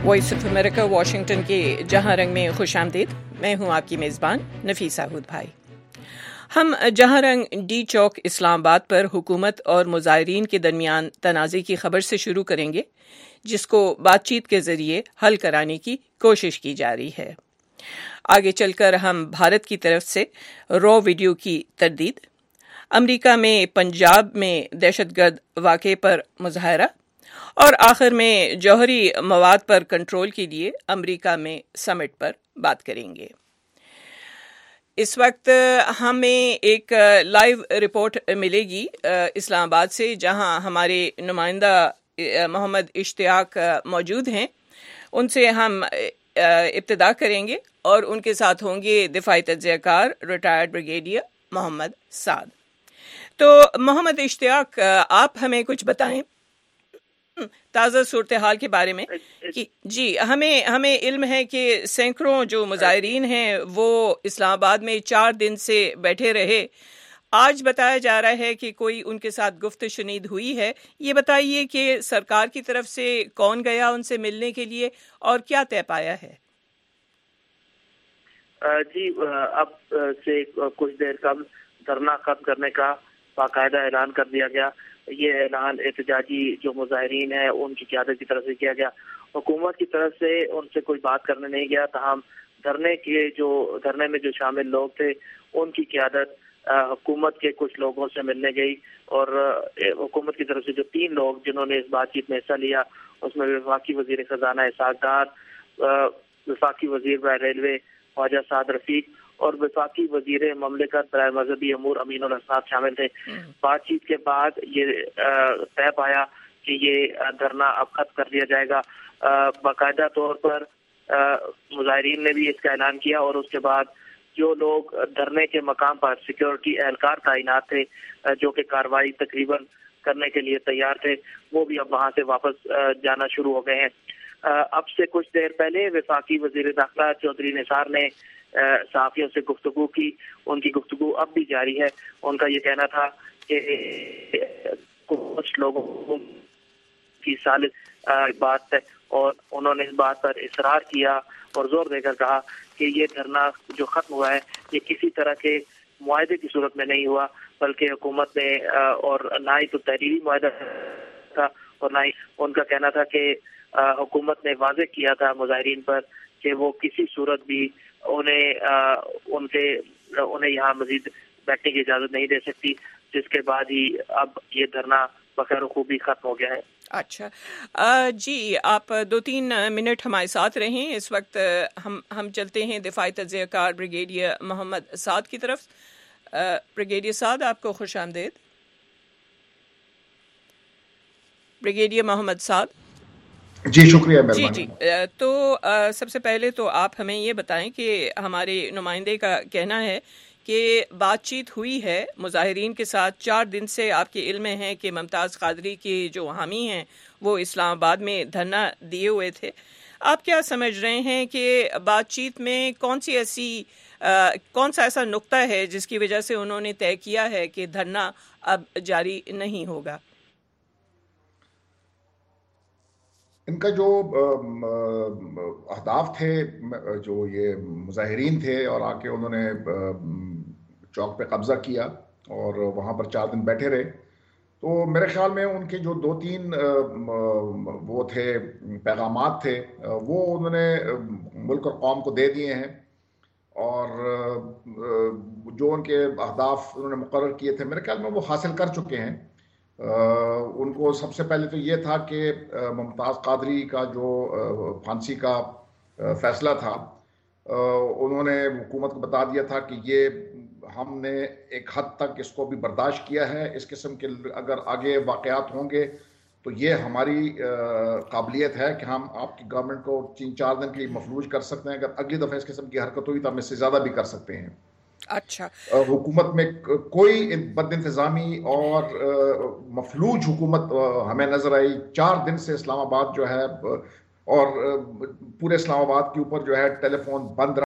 Voice of America Washington کے جہاں رنگ میں خوش آمدید. میں ہوں آپ کی میزبان نفیسہ ہود بھائی. ہم جہاں رنگ ڈی چوک اسلام آباد پر حکومت اور مظاہرین کے درمیان تنازع کی خبر سے شروع کریں گے، جس کو بات چیت کے ذریعے حل کرانے کی کوشش کی جا رہی ہے. آگے چل کر ہم بھارت کی طرف سے را ویڈیو کی تردید، امریکہ میں پنجاب میں دہشت گرد واقعے پر مظاہرہ، اور آخر میں جوہری مواد پر کنٹرول کے لیے امریکہ میں سمٹ پر بات کریں گے. اس وقت ہمیں ایک لائیو رپورٹ ملے گی اسلام آباد سے، جہاں ہمارے نمائندہ محمد اشتیاق موجود ہیں. ان سے ہم ابتدا کریں گے اور ان کے ساتھ ہوں گے دفاعی تجزیہ کار ریٹائرڈ بریگیڈیئر محمد سعد. تو محمد اشتیاق، آپ ہمیں کچھ بتائیں تازہ صورتحال کے بارے میں. جی، ہمیں علم ہے کہ سینکڑوں جو مظاہرین ہیں وہ اسلام آباد میں 4 دن سے بیٹھے رہے. آج بتایا جا رہا ہے کہ کوئی ان کے ساتھ گفت شنید ہوئی ہے. یہ بتائیے کہ سرکار کی طرف سے کون گیا ان سے ملنے کے لیے اور کیا طے پایا ہے؟ جی، اب سے کچھ دیر قبل دھرنا ختم کرنے کا باقاعدہ اعلان کر دیا گیا. یہ اعلان احتجاجی جو مظاہرین ہیں ان کی قیادت کی طرف سے کیا گیا. حکومت کی طرف سے ان سے کوئی بات کرنے نہیں گیا، تاہم دھرنے میں جو شامل لوگ تھے ان کی قیادت حکومت کے کچھ لوگوں سے ملنے گئی. اور حکومت کی طرف سے جو 3 لوگ جنہوں نے اس بات چیت میں حصہ لیا، اس میں وفاقی وزیر خزانہ اسحاق ڈار، وفاقی وزیر برائے ریلوے خواجہ سعد رفیق اور وفاقی وزیر مملکت برائے مذہبی امور امین الاسناد شامل تھے. بات چیت کے بعد یہ طے پایا کہ یہ دھرنا اب ختم کر دیا جائے گا. باقاعدہ طور پر مظاہرین نے بھی اس کا اعلان کیا، اور اس کے بعد جو لوگ دھرنے کے مقام پر سیکیورٹی اہلکار تعینات تھے جو کہ کارروائی تقریباً کرنے کے لیے تیار تھے، وہ بھی اب وہاں سے واپس جانا شروع ہو گئے ہیں. اب سے کچھ دیر پہلے وفاقی وزیر داخلہ چودھری نثار نے صحافیوں سے گفتگو کی. ان کی گفتگو اب بھی جاری ہے. ان کا یہ کہنا تھا کہ کچھ لوگوں کی سالس بات ہے، اور انہوں نے اس بات پر اصرار کیا اور زور دے کر کہا کہ یہ دھرنا جو ختم ہوا ہے یہ کسی طرح کے معاہدے کی صورت میں نہیں ہوا، بلکہ حکومت نے اور نہ ہی تو تحریری معاہدہ تھا، اور نہ ہی ان کا کہنا تھا کہ حکومت نے واضح کیا تھا مظاہرین پر کہ وہ کسی صورت بھی انہیں یہاں مزید بیٹھنے کی اجازت نہیں دے سکتی، جس کے بعد ہی اب یہ دھرنا بخیر و خوبی ختم ہو گیا ہے. اچھا جی، آپ 2-3 منٹ ہمارے ساتھ رہیں. اس وقت ہم چلتے ہیں دفاعی تجزیہ کار بریگیڈیئر محمد سعد کی طرف. بریگیڈیئر سعد، آپ کو خوش آمدید. بریگیڈیئر محمد سعد. جی شکریہ، مہربانی. جی تو سب سے پہلے تو آپ ہمیں یہ بتائیں کہ ہمارے نمائندے کا کہنا ہے کہ بات چیت ہوئی ہے مظاہرین کے ساتھ. 4 دن سے آپ کے علم میں ہے کہ ممتاز قادری کے جو حامی ہیں وہ اسلام آباد میں دھرنا دیے ہوئے تھے. آپ کیا سمجھ رہے ہیں کہ بات چیت میں کون سا ایسا نقطہ ہے جس کی وجہ سے انہوں نے طے کیا ہے کہ دھرنا اب جاری نہیں ہوگا؟ ان کا جو اہداف تھے، جو یہ مظاہرین تھے اور آ کے انہوں نے چوک پہ قبضہ کیا اور وہاں پر 4 دن بیٹھے رہے، تو میرے خیال میں ان کے جو 2-3 وہ تھے پیغامات تھے وہ انہوں نے ملک اور قوم کو دے دیے ہیں. اور جو ان کے اہداف انہوں نے مقرر کیے تھے میرے خیال میں وہ حاصل کر چکے ہیں. ان کو سب سے پہلے تو یہ تھا کہ ممتاز قادری کا جو پھانسی کا فیصلہ تھا، انہوں نے حکومت کو بتا دیا تھا کہ یہ ہم نے ایک حد تک اس کو بھی برداشت کیا ہے. اس قسم کے اگر آگے واقعات ہوں گے تو یہ ہماری قابلیت ہے کہ ہم آپ کی گورنمنٹ کو 3-4 دن کے لیے مفلوج کر سکتے ہیں. اگر اگلی دفعہ اس قسم کی حرکت ہوئی تو ہم اس سے زیادہ بھی کر سکتے ہیں. اچھا، حکومت میں کوئی بد انتظامی اور مفلوج حکومت ہمیں نظر آئی. 4 دن سے اسلام آباد جو ہے اور پورے اسلام آباد کے اوپر جو ہے ٹیلی فون بند